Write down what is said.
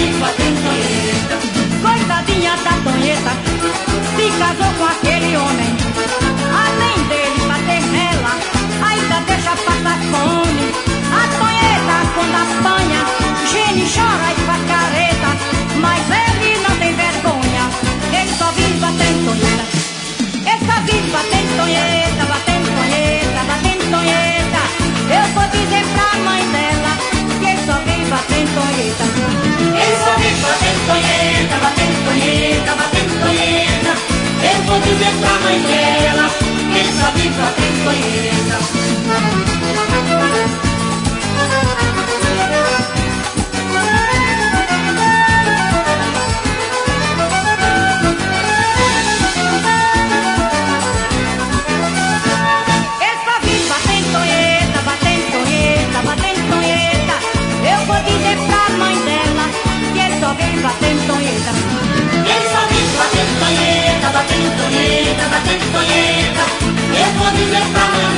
vive batendo punheta. Coitadinha da Tonheta, se casou com aquele homem. Além dele bater nela, ainda deixa passar fome. A Tonheta quando apanha, geme, chora e faz careta. Mas ele não tem vergonha, ele só vive batendo Tonheta. Ele só vive batendo Tonheta, batendo Tonheta, batendo Tonheta. Eu vou dizer pra mãe dela que ele só vive batendo Tonheta. Ele só vive batendo punheta, batendo punheta, batendo punheta. Eu vou dizer pra mãe dela que ele só vive batendo punheta. Batendo Tonheta. Ele só vive batendo punheta, batendo punheta, batendo punheta. Eu vou dizer pra mãe